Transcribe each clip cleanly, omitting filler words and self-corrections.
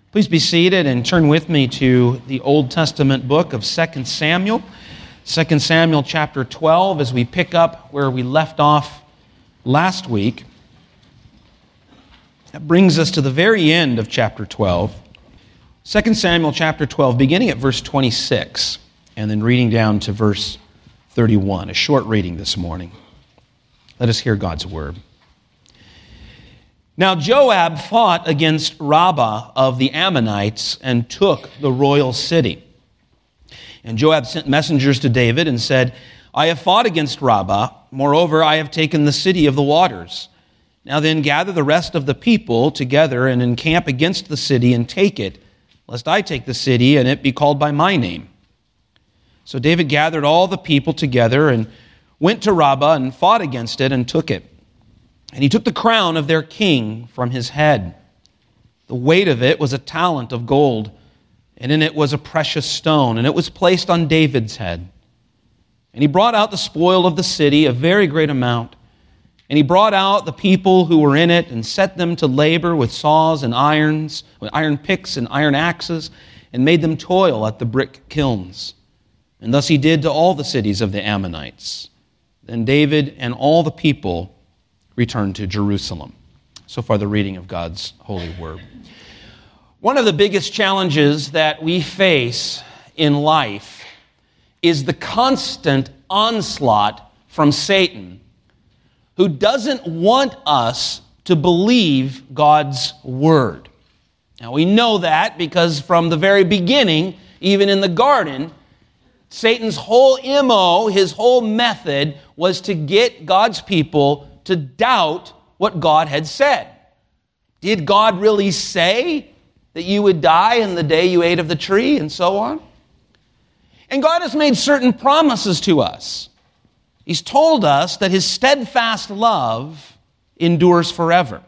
Please be seated and turn with me to the Old Testament book of 2 Samuel. 2 Samuel chapter 12 as we pick up where we left off last week. That brings us to the very end of chapter 12. 2 Samuel chapter 12, beginning at verse 26, and then reading down to verse 31. A short reading this morning. Let us hear God's word. Now Joab fought against Rabbah of the Ammonites and took the royal city. And Joab sent messengers to David and said, I have fought against Rabbah. Moreover, I have taken the city of the waters. Now then, gather the rest of the people together and encamp against the city and take it, lest I take the city and it be called by my name. So David gathered all the people together and went to Rabbah and fought against it and took it. And he took the crown of their king from his head. The weight of it was a talent of gold, and in it was a precious stone, and it was placed on David's head. And he brought out the spoil of the city, a very great amount. And he brought out the people who were in it and set them to labor with saws and irons, with iron picks and iron axes, and made them toil at the brick kilns. And thus he did to all the cities of the Ammonites. Then David and all the people returned to Jerusalem. So far, the reading of God's holy word. One of the biggest challenges that we face in life is the constant onslaught from Satan, who doesn't want us to believe God's word. Now, we know that because from the very beginning, even in the garden, Satan's whole MO, his whole method, was to get God's people to doubt what God had said. Did God really say that you would die in the day you ate of the tree, and so on? And God has made certain promises to us. He's told us that His steadfast love endures forever.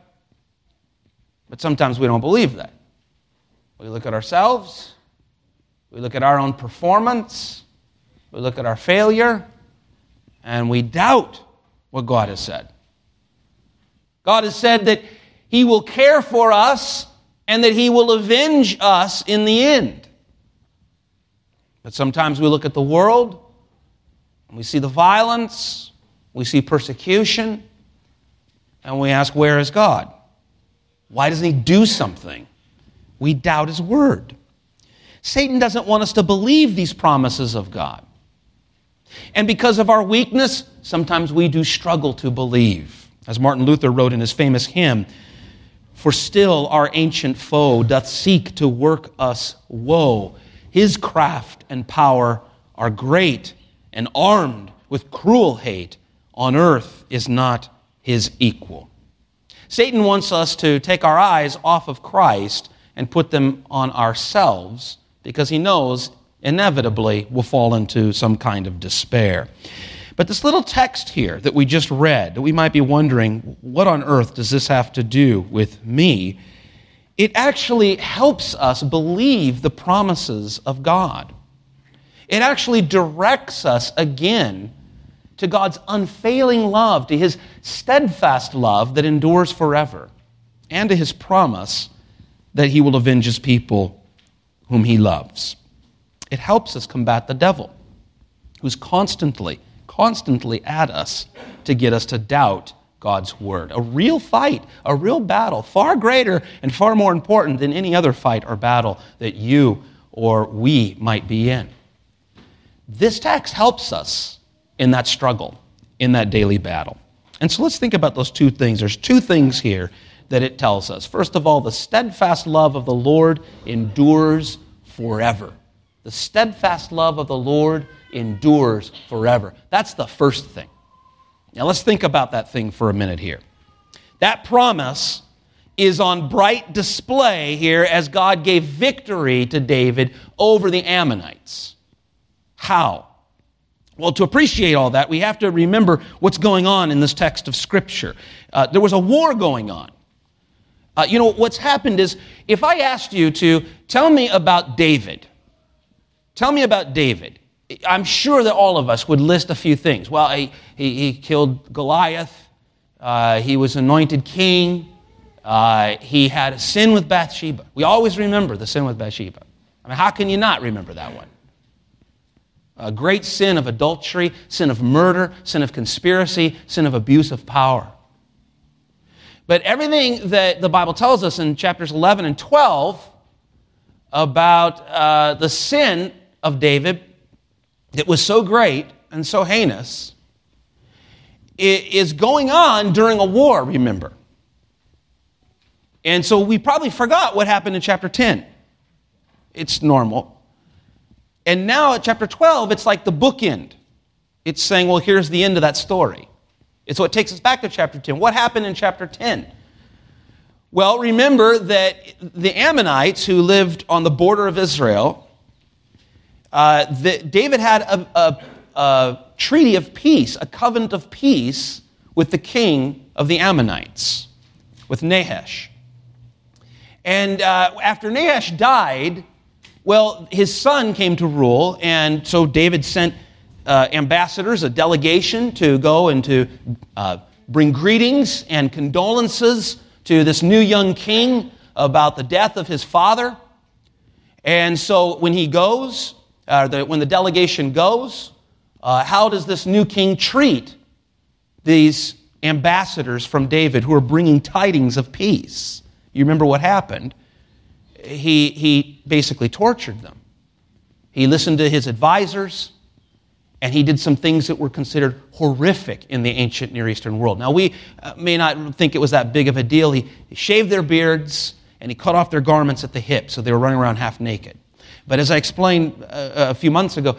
But sometimes we don't believe that. We look at ourselves, we look at our own performance, we look at our failure, and we doubt what God has said. God has said that He will care for us and that He will avenge us in the end. But sometimes we look at the world and we see the violence, we see persecution, and we ask, where is God? Why doesn't He do something? We doubt His word. Satan doesn't want us to believe these promises of God. And because of our weakness, sometimes we do struggle to believe. As Martin Luther wrote in his famous hymn, for still our ancient foe doth seek to work us woe. His craft and power are great, and armed with cruel hate, on earth is not his equal. Satan wants us to take our eyes off of Christ and put them on ourselves because he knows inevitably we'll fall into some kind of despair. But this little text here that we just read, that we might be wondering, what on earth does this have to do with me? It actually helps us believe the promises of God. It actually directs us again to God's unfailing love, to His steadfast love that endures forever, and to His promise that He will avenge His people whom He loves. It helps us combat the devil, who's constantly at us to get us to doubt God's word. A real fight, a real battle, far greater and far more important than any other fight or battle that you or we might be in. This text helps us in that struggle, in that daily battle. And so let's think about those two things. There's two things here that it tells us. First of all, the steadfast love of the Lord endures forever. The steadfast love of the Lord endures forever. That's the first thing. Now let's think about that thing for a minute here. That promise is on bright display here as God gave victory to David over the Ammonites. How? Well, to appreciate all that, we have to remember what's going on in this text of Scripture. There was a war going on. What's happened is, if I asked you to tell me about David, I'm sure that all of us would list a few things. Well, he killed Goliath. He was anointed king. He had a sin with Bathsheba. We always remember the sin with Bathsheba. I mean, how can you not remember that one? A great sin of adultery, sin of murder, sin of conspiracy, sin of abuse of power. But everything that the Bible tells us in chapters 11 and 12 about the sin of David that was so great and so heinous is going on during a war, remember. And so we probably forgot what happened in chapter 10. It's normal. And now at chapter 12, it's like the bookend. It's saying, well, here's the end of that story. It's what takes us back to chapter 10. What happened in chapter 10? Well, remember that the Ammonites who lived on the border of Israel, David had a treaty of peace, a covenant of peace with the king of the Ammonites, with Nahash. And after Nahash died, well, his son came to rule, and so David sent ambassadors, a delegation, to go and to bring greetings and condolences to this new young king about the death of his father. And so when he goes, when the delegation goes, how does this new king treat these ambassadors from David who are bringing tidings of peace? You remember what happened. He basically tortured them. He listened to his advisors, and he did some things that were considered horrific in the ancient Near Eastern world. Now, we may not think it was that big of a deal. He shaved their beards, and he cut off their garments at the hip, so they were running around half naked. But as I explained a few months ago,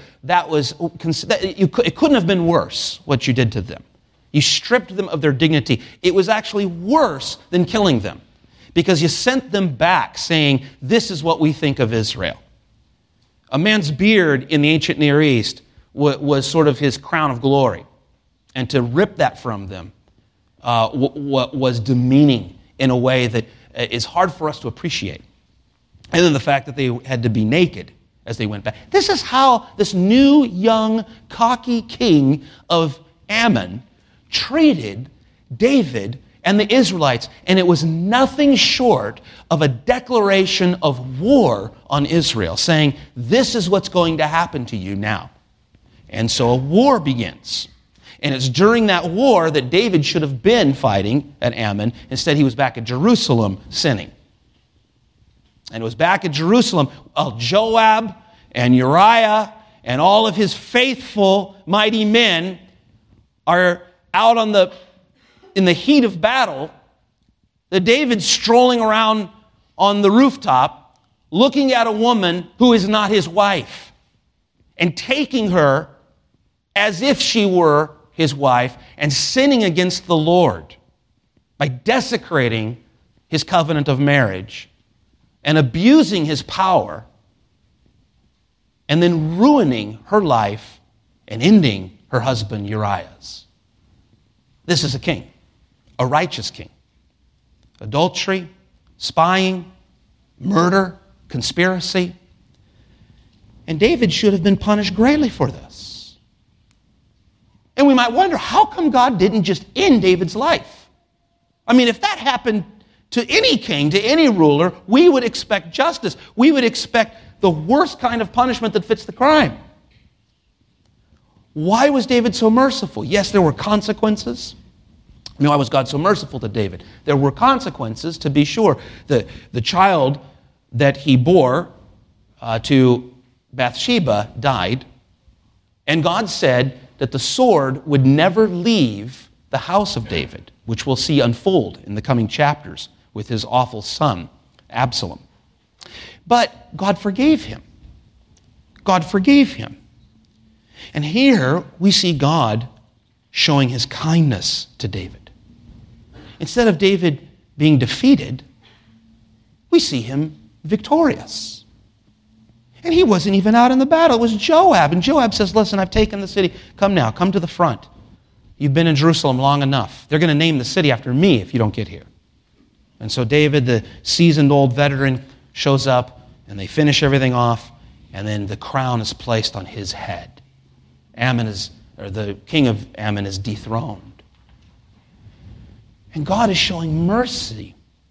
it couldn't have been worse, what you did to them. You stripped them of their dignity. It was actually worse than killing them, because you sent them back saying, this is what we think of Israel. A man's beard in the ancient Near East was sort of his crown of glory. And to rip that from them was demeaning in a way that is hard for us to appreciate. And then the fact that they had to be naked as they went back. This is how this new, young, cocky king of Ammon treated David and the Israelites, and it was nothing short of a declaration of war on Israel, saying, this is what's going to happen to you now. And so a war begins. And it's during that war that David should have been fighting at Ammon. Instead, he was back at Jerusalem sinning. And it was back at Jerusalem, Joab and Uriah and all of his faithful, mighty men are out in the heat of battle, that David's strolling around on the rooftop looking at a woman who is not his wife and taking her as if she were his wife and sinning against the Lord by desecrating his covenant of marriage and abusing his power and then ruining her life and ending her husband Uriah's. This is a king. A righteous king. Adultery, spying, murder, conspiracy. And David should have been punished greatly for this. And we might wonder, how come God didn't just end David's life? I mean, if that happened to any king, to any ruler, we would expect justice. We would expect the worst kind of punishment that fits the crime. Why was David so merciful? Yes, there were consequences. Why was God so merciful to David? There were consequences, to be sure. The child that he bore to Bathsheba died, and God said that the sword would never leave the house of David, which we'll see unfold in the coming chapters with his awful son, Absalom. But God forgave him. God forgave him. And here we see God showing his kindness to David. Instead of David being defeated, we see him victorious. And he wasn't even out in the battle. It was Joab. And Joab says, listen, I've taken the city. Come now, come to the front. You've been in Jerusalem long enough. They're going to name the city after me if you don't get here. And so David, the seasoned old veteran, shows up, and they finish everything off, and then the crown is placed on his head. The king of Ammon is dethroned. And God is showing mercy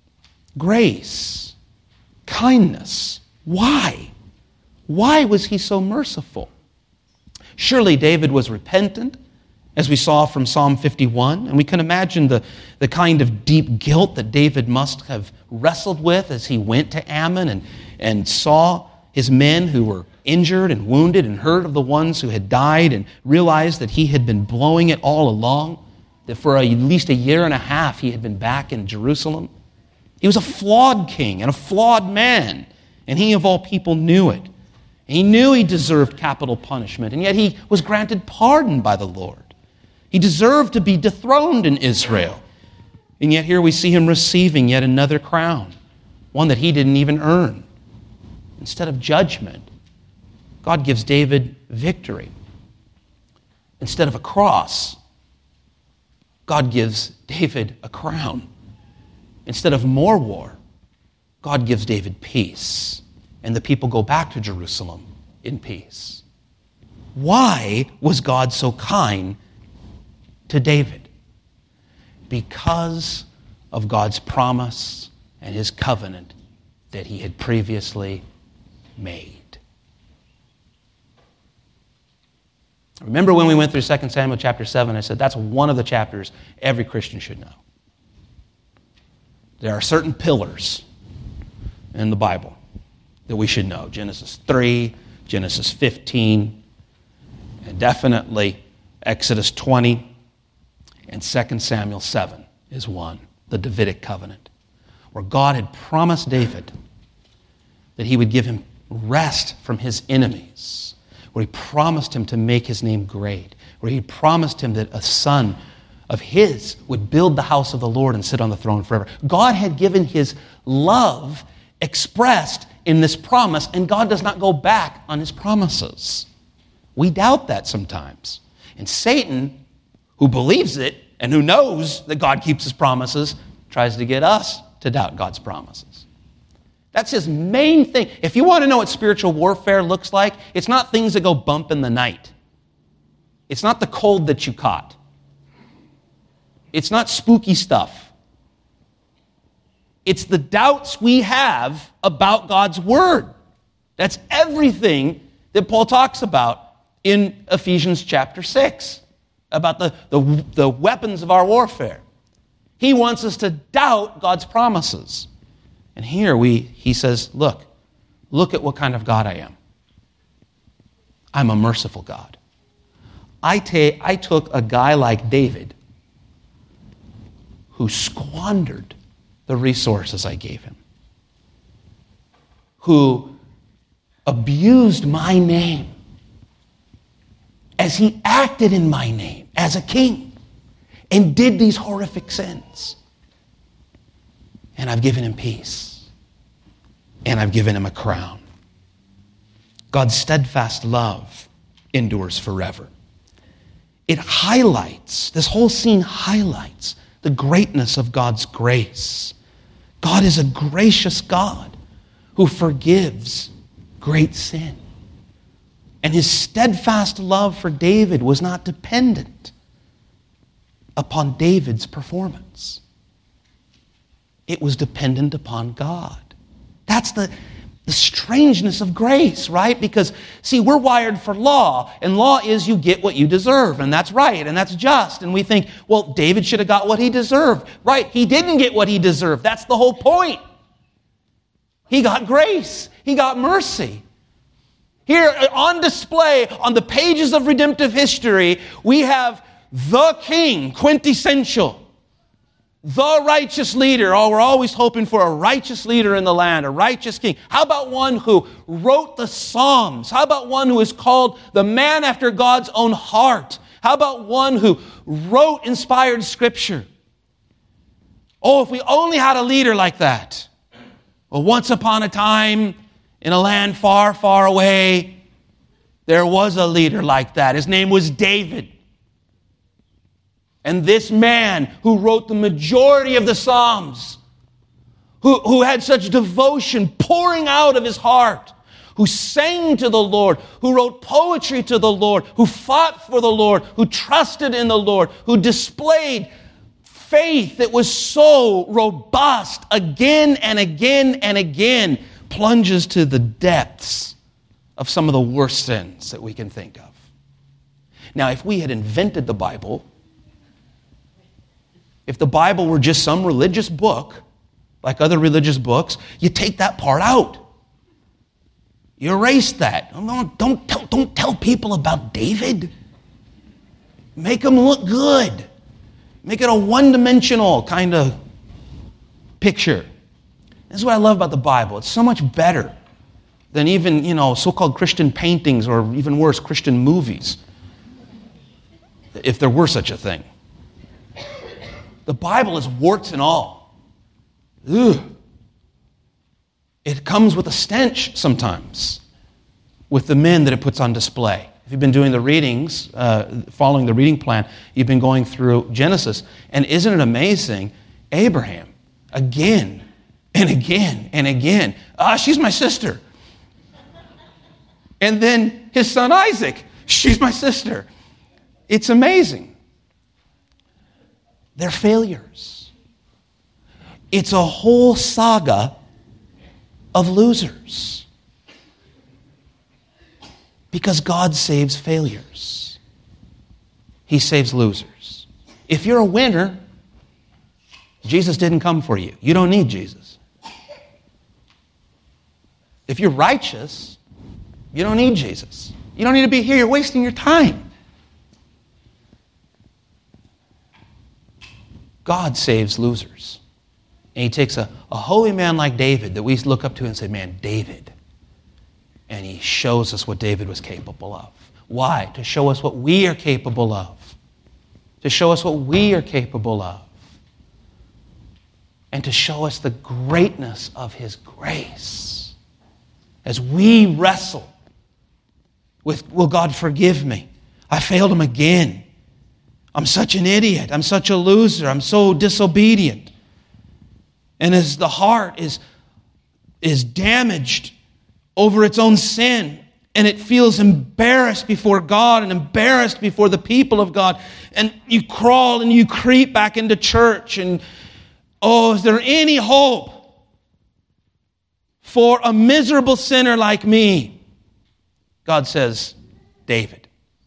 grace, kindness. Why? Why was he so merciful? Surely David was repentant, as we saw from Psalm 51, and we can imagine the kind of deep guilt that David must have wrestled with as he went to Ammon and saw his men who were injured and wounded and heard of the ones who had died and realized that he had been blowing it all along, that for at least a year and a half he had been back in Jerusalem. He was a flawed king and a flawed man, and he of all people knew it. He knew he deserved capital punishment, and yet he was granted pardon by the Lord. He deserved to be dethroned in Israel, and yet here we see him receiving yet another crown, one that he didn't even earn. Instead of judgment, God gives David victory. Instead of a cross, God gives David a crown. Instead of more war, God gives David peace, and the people go back to Jerusalem in peace. Why was God so kind to David? Because of God's promise and his covenant that he had previously made. Remember when we went through 2 Samuel chapter 7, I said that's one of the chapters every Christian should know. There are certain pillars in the Bible that we should know. Genesis 3, Genesis 15, and definitely Exodus 20, and 2 Samuel 7 is one, the Davidic covenant, where God had promised David that he would give him rest from his enemies, where he promised him to make his name great, where he promised him that a son of his would build the house of the Lord and sit on the throne forever. God had given his love expressed in this promise, and God does not go back on his promises. We doubt that sometimes. And Satan, who believes it and who knows that God keeps his promises, tries to get us to doubt God's promises. That's his main thing. If you want to know what spiritual warfare looks like, it's not things that go bump in the night. It's not the cold that you caught. It's not spooky stuff. It's the doubts we have about God's word. That's everything that Paul talks about in Ephesians chapter 6, about the weapons of our warfare. He wants us to doubt God's promises. And here he says, look at what kind of God I am. I'm a merciful God. I took a guy like David who squandered the resources I gave him, who abused my name as he acted in my name as a king and did these horrific sins. And I've given him peace. And I've given him a crown. God's steadfast love endures forever. It highlights, this whole scene highlights the greatness of God's grace. God is a gracious God who forgives great sin. And his steadfast love for David was not dependent upon David's performance. It was dependent upon God. That's the strangeness of grace, right? Because, see, we're wired for law, and law is you get what you deserve, and that's right, and that's just. And we think, well, David should have got what he deserved. Right, he didn't get what he deserved. That's the whole point. He got grace. He got mercy. Here on display on the pages of redemptive history, we have the king, quintessential. The righteous leader. Oh, we're always hoping for a righteous leader in the land, a righteous king. How about one who wrote the Psalms? How about one who is called the man after God's own heart? How about one who wrote inspired scripture? Oh, if we only had a leader like that. Well, once upon a time, in a land far, far away, there was a leader like that. His name was David. And this man who wrote the majority of the Psalms, who had such devotion pouring out of his heart, who sang to the Lord, who wrote poetry to the Lord, who fought for the Lord, who trusted in the Lord, who displayed faith that was so robust again and again and again plunges to the depths of some of the worst sins that we can think of. Now, if we had invented the Bible, if the Bible were just some religious book, like other religious books, you take that part out. You erase that. Don't tell people about David. Make them look good. Make it a one-dimensional kind of picture. This is what I love about the Bible. It's so much better than even, so-called Christian paintings or even worse, Christian movies, if there were such a thing. The Bible is warts and all. Ugh. It comes with a stench sometimes with the men that it puts on display. If you've been doing the readings, following the reading plan, you've been going through Genesis. And isn't it amazing? Abraham, again and again and again. She's my sister. And then his son Isaac, she's my sister. It's amazing. They're failures. It's a whole saga of losers. Because God saves failures. He saves losers. If you're a winner, Jesus didn't come for you. You don't need Jesus. If you're righteous, you don't need Jesus. You don't need to be here. You're wasting your time. God saves losers. And He takes a holy man like David that we look up to and say, man, David. And He shows us what David was capable of. Why? To show us what we are capable of. To show us what we are capable of. And to show us the greatness of His grace. As we wrestle with, will God forgive me? I failed Him again. I'm such an idiot. I'm such a loser. I'm so disobedient. And as the heart is damaged over its own sin, and it feels embarrassed before God and embarrassed before the people of God, and you crawl and you creep back into church, and is there any hope for a miserable sinner like me? God says, David,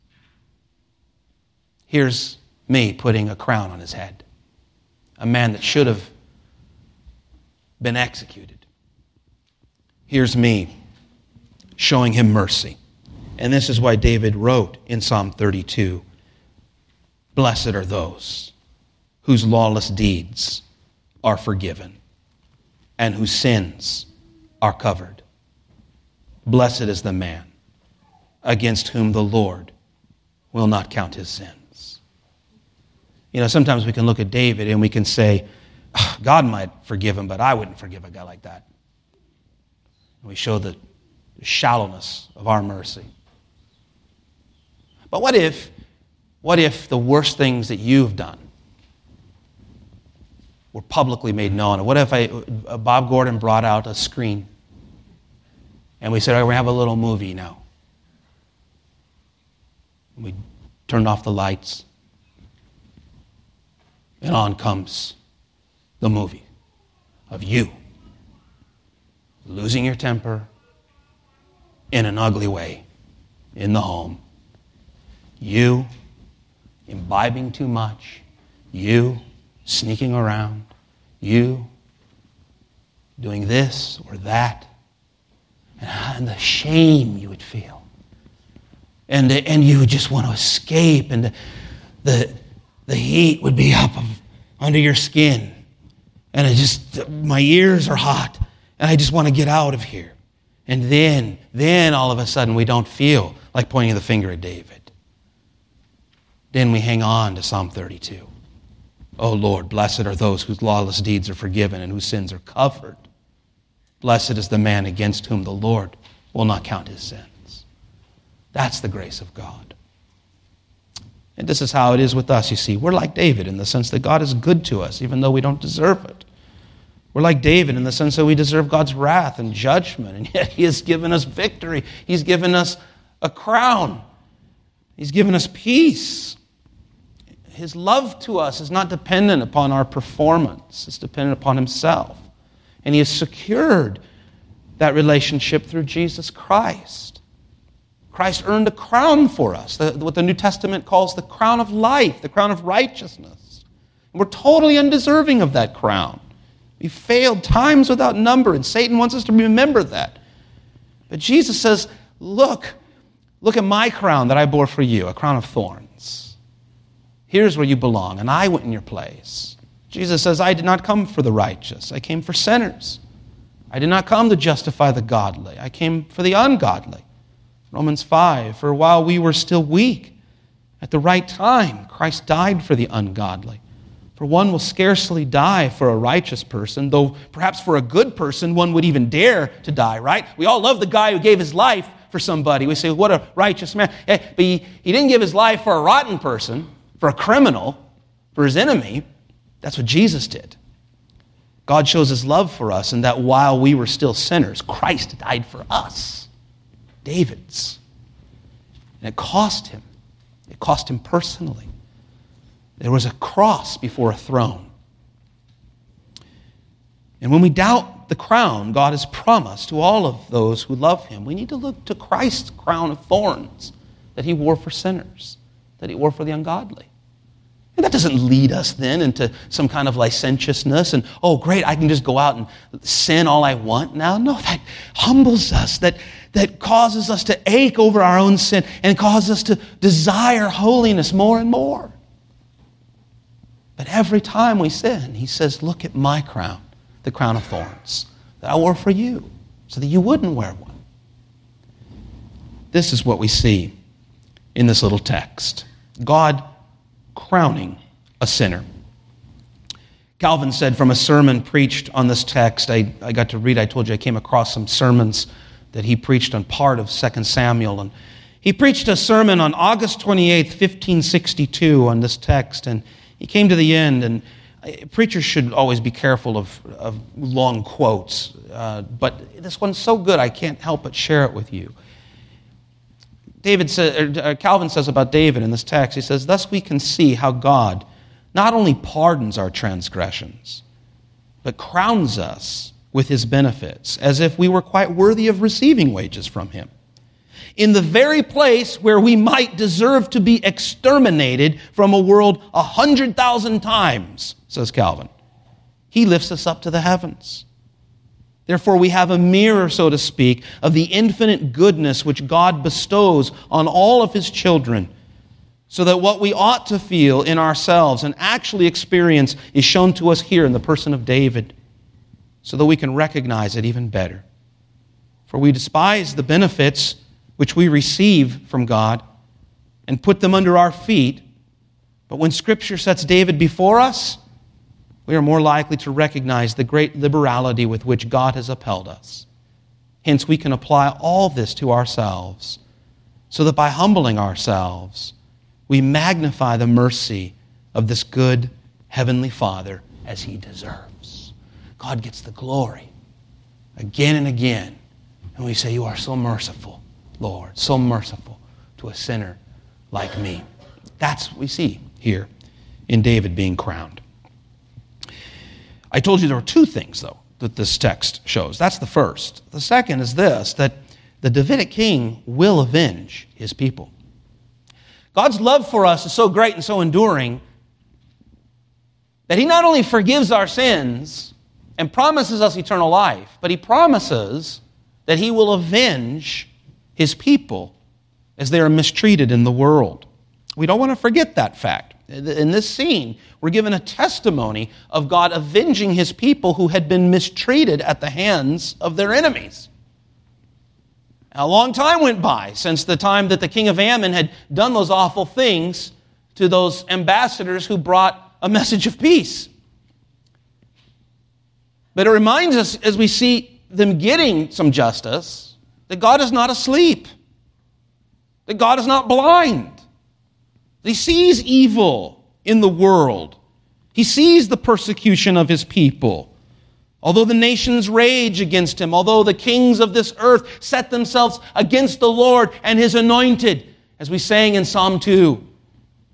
here's me putting a crown on his head. A man that should have been executed. Here's me showing him mercy. And this is why David wrote in Psalm 32, blessed are those whose lawless deeds are forgiven and whose sins are covered. Blessed is the man against whom the Lord will not count his sins. Sometimes we can look at David and we can say, God might forgive him, but I wouldn't forgive a guy like that. And we show the shallowness of our mercy. But what if the worst things that you've done were publicly made known? And what if Bob Gordon brought out a screen and we said, all right, we're going to have a little movie now. And we turned off the lights and on comes the movie of you losing your temper in an ugly way in the home. You imbibing too much. You sneaking around. You doing this or that. And the shame you would feel. And you would just want to escape. And the heat would be up under your skin. And my ears are hot. And I just want to get out of here. And then all of a sudden we don't feel like pointing the finger at David. Then we hang on to Psalm 32. Oh Lord, blessed are those whose lawless deeds are forgiven and whose sins are covered. Blessed is the man against whom the Lord will not count his sins. That's the grace of God. And this is how it is with us, you see. We're like David in the sense that God is good to us, even though we don't deserve it. We're like David in the sense that we deserve God's wrath and judgment, and yet He has given us victory. He's given us a crown. He's given us peace. his love to us is not dependent upon our performance. It's dependent upon himself. And he has secured that relationship through Jesus Christ. Christ earned a crown for us, what the New Testament calls the crown of life, the crown of righteousness. And we're totally undeserving of that crown. We failed times without number, and Satan wants us to remember that. But Jesus says, look at my crown that I bore for you, a crown of thorns. Here's where you belong, and I went in your place. Jesus says, I did not come for the righteous. I came for sinners. I did not come to justify the godly. I came for the ungodly. Romans 5, for while we were still weak, at the right time, Christ died for the ungodly. For one will scarcely die for a righteous person, though perhaps for a good person, one would even dare to die, right? We all love the guy who gave his life for somebody. We say, what a righteous man. But he didn't give his life for a rotten person, for a criminal, for his enemy. That's what Jesus did. God shows his love for us in that while we were still sinners, Christ died for us, David's. And it cost him. It cost him personally. There was a cross before a throne. And when we doubt the crown God has promised to all of those who love him, we need to look to Christ's crown of thorns that he wore for sinners, that he wore for the ungodly. And that doesn't lead us then into some kind of licentiousness and, oh, great, I can just go out and sin all I want now. No, that humbles us, that causes us to ache over our own sin and causes us to desire holiness more and more. But every time we sin, he says, look at my crown, the crown of thorns that I wore for you so that you wouldn't wear one. This is what we see in this little text. God crowning a sinner. Calvin said from a sermon preached on this text, I got to read, I told you I came across some sermons that he preached on part of 2 Samuel. And he preached a sermon on August 28th, 1562 on this text. And he came to the end, and preachers should always be careful of long quotes. But this one's so good, I can't help but share it with you. Calvin says about David in this text, he says, thus we can see how God not only pardons our transgressions, but crowns us with his benefits, as if we were quite worthy of receiving wages from him. In the very place where we might deserve to be exterminated from a world 100,000 times, says Calvin, he lifts us up to the heavens. Therefore, we have a mirror, so to speak, of the infinite goodness which God bestows on all of his children, so that what we ought to feel in ourselves and actually experience is shown to us here in the person of David, so that we can recognize it even better. For we despise the benefits which we receive from God and put them under our feet, but when Scripture sets David before us, we are more likely to recognize the great liberality with which God has upheld us. Hence, we can apply all this to ourselves, so that by humbling ourselves, we magnify the mercy of this good Heavenly Father as he deserves. God gets the glory again and again. And we say, you are so merciful, Lord, so merciful to a sinner like me. That's what we see here in David being crowned. I told you there were two things, though, that this text shows. That's the first. The second is this, that the Davidic king will avenge his people. God's love for us is so great and so enduring that he not only forgives our sins and promises us eternal life, but he promises that he will avenge his people as they are mistreated in the world. We don't want to forget that fact. In this scene, we're given a testimony of God avenging his people who had been mistreated at the hands of their enemies. A long time went by since the time that the king of Ammon had done those awful things to those ambassadors who brought a message of peace. But it reminds us, as we see them getting some justice, that God is not asleep, that God is not blind. He sees evil in the world. He sees the persecution of his people. Although the nations rage against him, although the kings of this earth set themselves against the Lord and his anointed, as we sang in Psalm 2,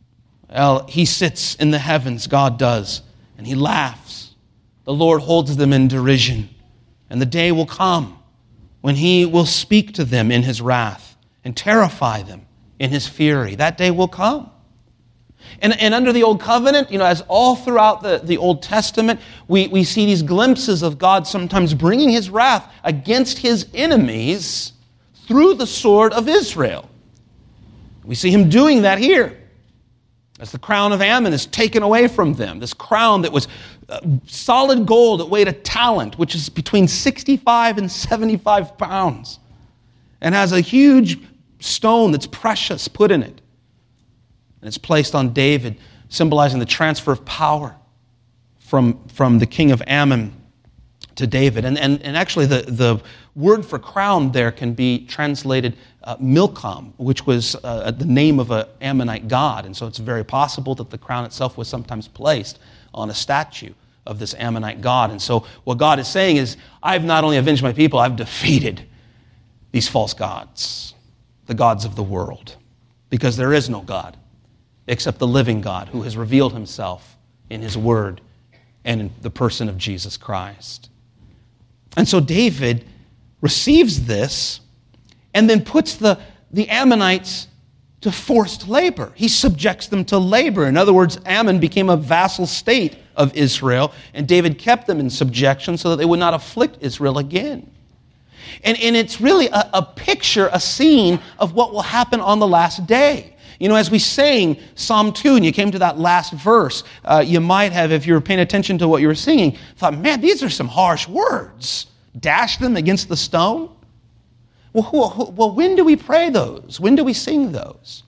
Well, he sits in the heavens, God does, and he laughs. The Lord holds them in derision. And the day will come when he will speak to them in his wrath and terrify them in his fury. That day will come. And under the Old Covenant, as all throughout the Old Testament, we see these glimpses of God sometimes bringing his wrath against his enemies through the sword of Israel. We see him doing that here as the crown of Ammon is taken away from them. This crown that was solid gold that weighed a talent, which is between 65 and 75 pounds, and has a huge stone that's precious put in it. And it's placed on David, symbolizing the transfer of power from the king of Ammon to David. And actually the word for crown there can be translated Milcom, which was the name of an Ammonite god. And so it's very possible that the crown itself was sometimes placed on a statue of this Ammonite god. And so what God is saying is, I've not only avenged my people, I've defeated these false gods, the gods of the world, because there is no God except the living God who has revealed himself in his word and in the person of Jesus Christ. And so David receives this and then puts the Ammonites to forced labor. He subjects them to labor. In other words, Ammon became a vassal state of Israel, and David kept them in subjection so that they would not afflict Israel again. And it's really a picture, a scene of what will happen on the last day. As we sang Psalm 2, and you came to that last verse, you might have, if you were paying attention to what you were singing, thought, man, these are some harsh words. Dash them against the stone? Well, when do we pray those? When do we sing those?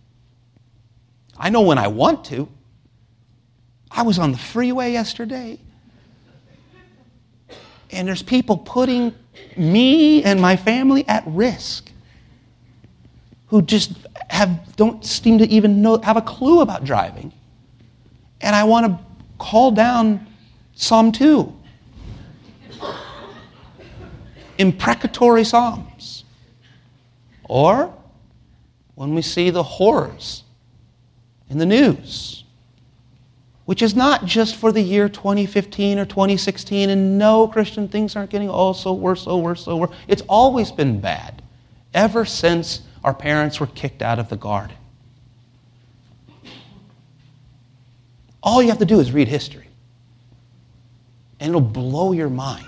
I know when I want to. I was on the freeway yesterday, and there's people putting me and my family at risk who just don't seem to even have a clue about driving. And I want to call down Psalm 2. Imprecatory psalms. Or when we see the horrors in the news, which is not just for the year 2015 or 2016, and no, Christian, things aren't getting so worse. It's always been bad, ever since our parents were kicked out of the garden. All you have to do is read history, and it'll blow your mind.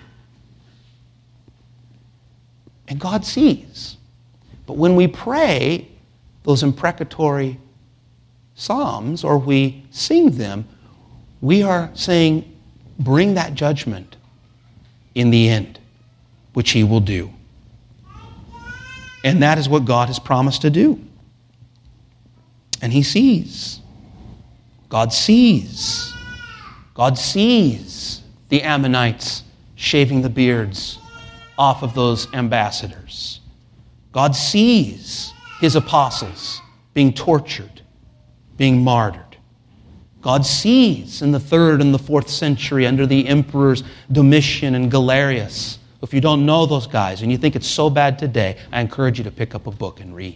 And God sees. But when we pray those imprecatory psalms, or we sing them, we are saying, bring that judgment in the end, which he will do. And that is what God has promised to do. And he sees. God sees. God sees the Ammonites shaving the beards off of those ambassadors. God sees his apostles being tortured, being martyred. God sees in the 3rd and the 4th century under the emperors Domitian and Galerius. If you don't know those guys and you think it's so bad today, I encourage you to pick up a book and read.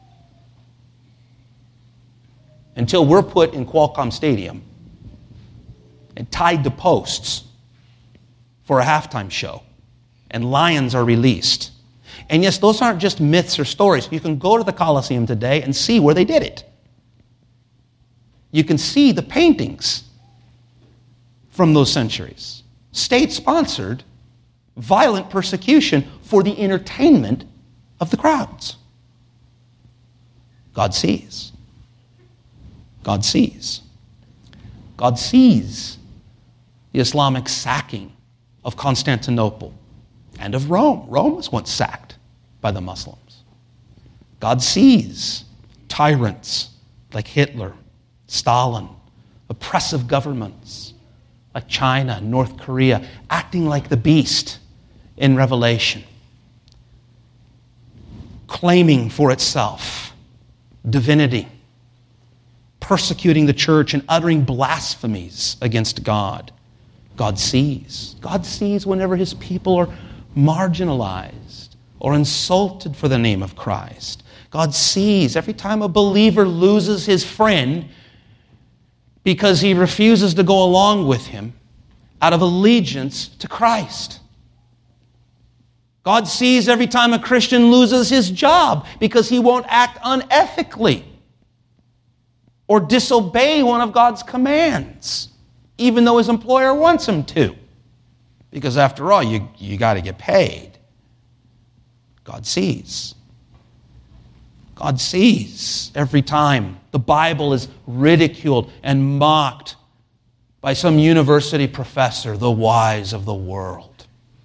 Until we're put in Qualcomm Stadium and tied to posts for a halftime show, and lions are released. And yes, those aren't just myths or stories. You can go to the Colosseum today and see where they did it. You can see the paintings from those centuries. State-sponsored, violent persecution for the entertainment of the crowds. God sees. God sees. God sees the Islamic sacking of Constantinople and of Rome. Rome was once sacked by the Muslims. God sees tyrants like Hitler, Stalin, oppressive governments like China and North Korea acting like the beast in Revelation, claiming for itself divinity, persecuting the church and uttering blasphemies against God. God sees. God sees whenever his people are marginalized, or insulted for the name of Christ. God sees every time a believer loses his friend because he refuses to go along with him out of allegiance to Christ. God sees every time a Christian loses his job because he won't act unethically or disobey one of God's commands, even though his employer wants him to. Because after all, you got to get paid. God sees. God sees every time the Bible is ridiculed and mocked by some university professor, the wise of the world.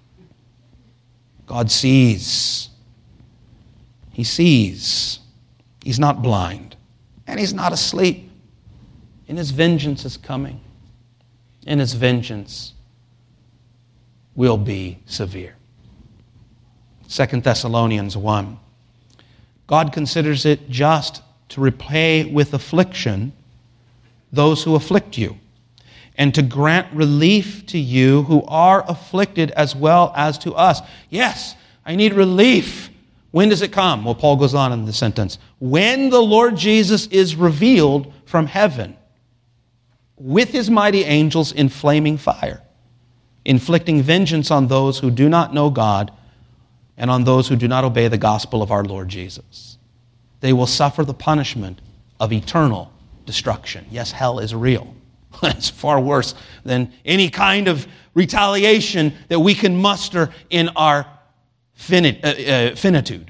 God sees. He sees. He's not blind. And he's not asleep. And his vengeance is coming. And his vengeance will be severe. 2 Thessalonians 1. God considers it just to repay with affliction those who afflict you, and to grant relief to you who are afflicted as well as to us. Yes, I need relief. When does it come? Well, Paul goes on in the sentence. When the Lord Jesus is revealed from heaven with his mighty angels in flaming fire, inflicting vengeance on those who do not know God and on those who do not obey the gospel of our Lord Jesus. They will suffer the punishment of eternal destruction. Yes, hell is real. It's far worse than any kind of retaliation that we can muster in our finitude.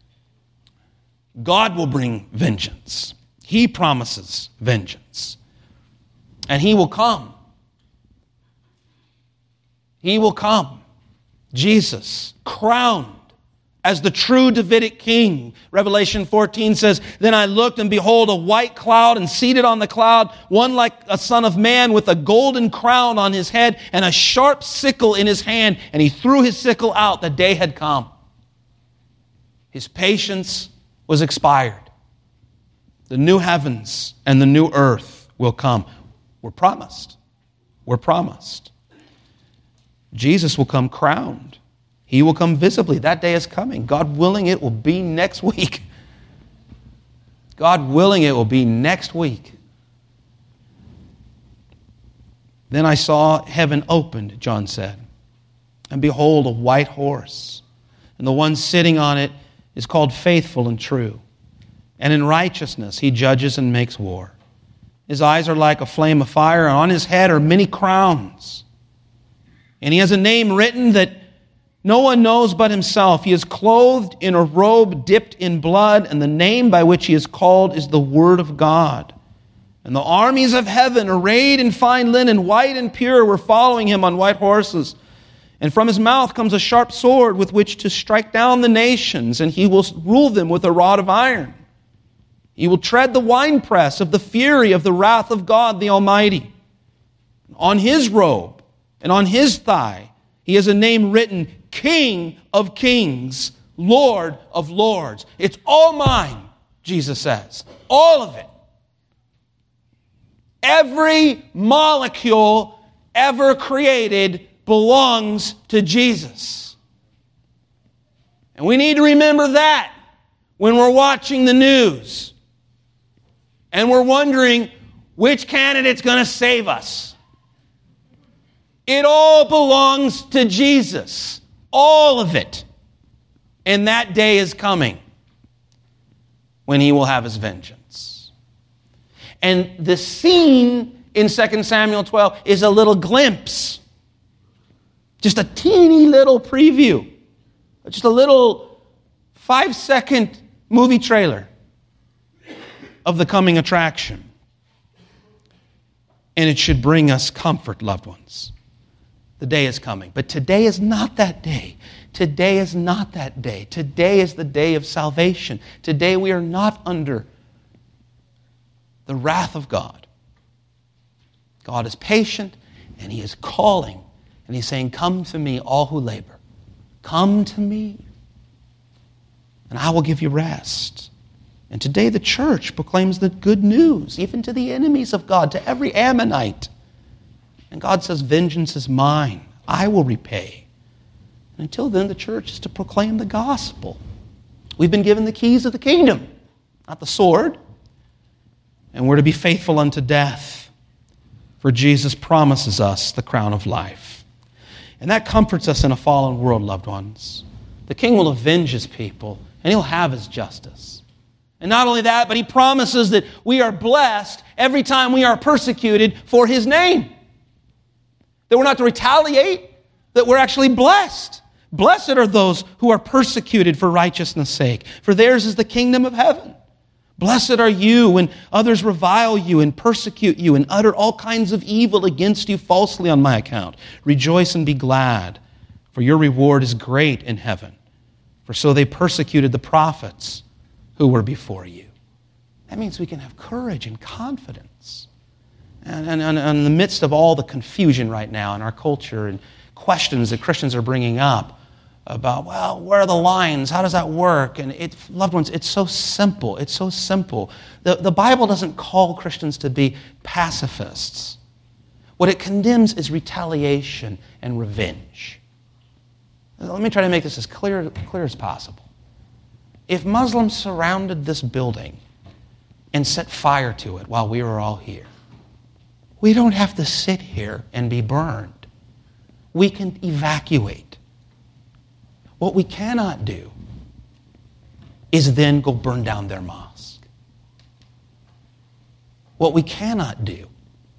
God will bring vengeance. He promises vengeance. And he will come. He will come. Jesus, crowned as the true Davidic king. Revelation 14 says, Then I looked, and behold, a white cloud, and seated on the cloud, one like a son of man, with a golden crown on his head, and a sharp sickle in his hand. And he threw his sickle out. The day had come. His patience was expired. The new heavens and the new earth will come. We're promised. We're promised. Jesus will come crowned. He will come visibly. That day is coming. God willing, it will be next week. God willing, it will be next week. Then I saw heaven opened, John said, and behold, a white horse. And the one sitting on it is called Faithful and True. And in righteousness he judges and makes war. His eyes are like a flame of fire, and on his head are many crowns. And he has a name written that no one knows but himself. He is clothed in a robe dipped in blood, and the name by which he is called is the Word of God. And the armies of heaven, arrayed in fine linen, white and pure, were following him on white horses. And from his mouth comes a sharp sword with which to strike down the nations, and he will rule them with a rod of iron. He will tread the winepress of the fury of the wrath of God the Almighty. On his robe and on his thigh he has a name written, King of Kings, Lord of Lords. It's all mine, Jesus says. All of it. Every molecule ever created belongs to Jesus. And we need to remember that when we're watching the news and we're wondering which candidate's going to save us. It all belongs to Jesus. All of it. And that day is coming when he will have his vengeance. And the scene in 2 Samuel 12 is a little glimpse. Just a teeny little preview. Just a little 5-second movie trailer of the coming attraction. And it should bring us comfort, loved ones. The day is coming. But today is not that day. Today is not that day. Today is the day of salvation. Today we are not under the wrath of God. God is patient and he is calling. And he's saying, come to me, all who labor. Come to me, and I will give you rest. And today the church proclaims the good news, even to the enemies of God, to every Ammonite. And God says, vengeance is mine. I will repay. And until then, the church is to proclaim the gospel. We've been given the keys of the kingdom, not the sword. And we're to be faithful unto death, for Jesus promises us the crown of life. And that comforts us in a fallen world, loved ones. The King will avenge his people, and he'll have his justice. And not only that, but he promises that we are blessed every time we are persecuted for his name. That we're not to retaliate, that we're actually blessed. Blessed are those who are persecuted for righteousness' sake, for theirs is the kingdom of heaven. Blessed are you when others revile you and persecute you and utter all kinds of evil against you falsely on my account. Rejoice and be glad, for your reward is great in heaven. For so they persecuted the prophets who were before you. That means we can have courage and confidence. And in the midst of all the confusion right now in our culture and questions that Christians are bringing up about, well, where are the lines? How does that work? And loved ones, it's so simple. It's so simple. The Bible doesn't call Christians to be pacifists. What it condemns is retaliation and revenge. Let me try to make this as clear as possible. If Muslims surrounded this building and set fire to it while we were all here, we don't have to sit here and be burned. We can evacuate. What we cannot do is then go burn down their mosque. What we cannot do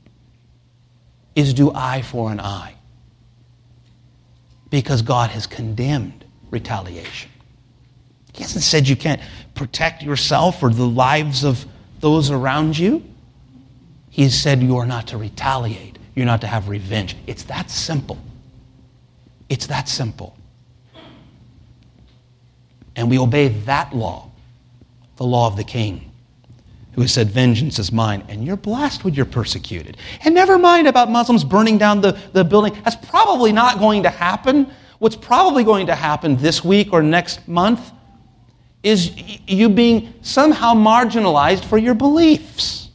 is do eye for an eye, because God has condemned retaliation. He hasn't said you can't protect yourself or the lives of those around you. He has said you are not to retaliate. You're not to have revenge. It's that simple. It's that simple. And we obey that law, the law of the King, who has said, vengeance is mine. And you're blessed when you're persecuted. And never mind about Muslims burning down the building. That's probably not going to happen. What's probably going to happen this week or next month is you being somehow marginalized for your beliefs.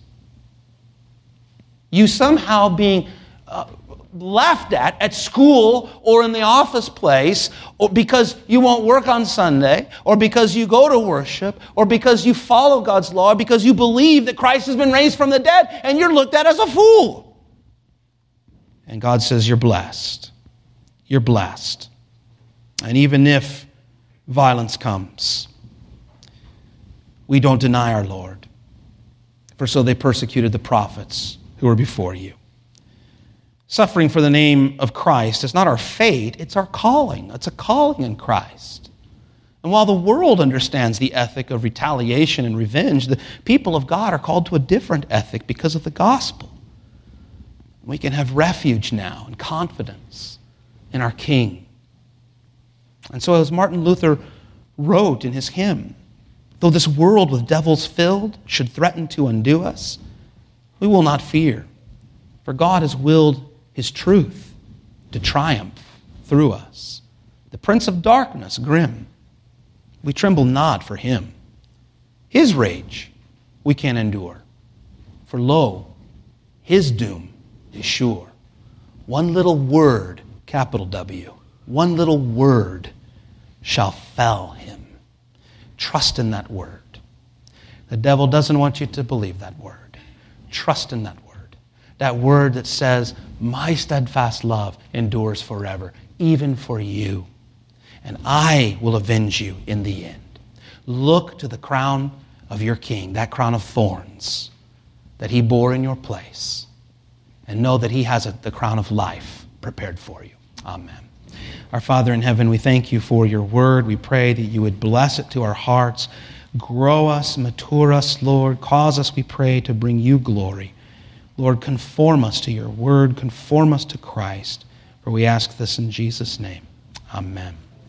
You somehow being laughed at school or in the office place, or because you won't work on Sunday, or because you go to worship, or because you follow God's law, or because you believe that Christ has been raised from the dead, and you're looked at as a fool. And God says, you're blessed. You're blessed. And even if violence comes, we don't deny our Lord. For so they persecuted the prophets who were before you. Suffering for the name of Christ is not our fate, it's our calling. It's a calling in Christ. And while the world understands the ethic of retaliation and revenge, the people of God are called to a different ethic because of the gospel. We can have refuge now and confidence in our King. And so as Martin Luther wrote in his hymn, though this world with devils filled should threaten to undo us, we will not fear, for God has willed his truth to triumph through us. The prince of darkness, grim, we tremble not for him. His rage we can endure, for lo, his doom is sure. One little word, capital W, one little word shall fell him. Trust in that word. The devil doesn't want you to believe that word. Trust in that word. That word that says, my steadfast love endures forever, even for you. And I will avenge you in the end. Look to the crown of your King, that crown of thorns that he bore in your place, and know that he has the crown of life prepared for you. Amen. Our Father in heaven, we thank you for your word. We pray that you would bless it to our hearts. Grow us, mature us, Lord. Cause us, we pray, to bring you glory. Lord, conform us to your word. Conform us to Christ. For we ask this in Jesus' name. Amen.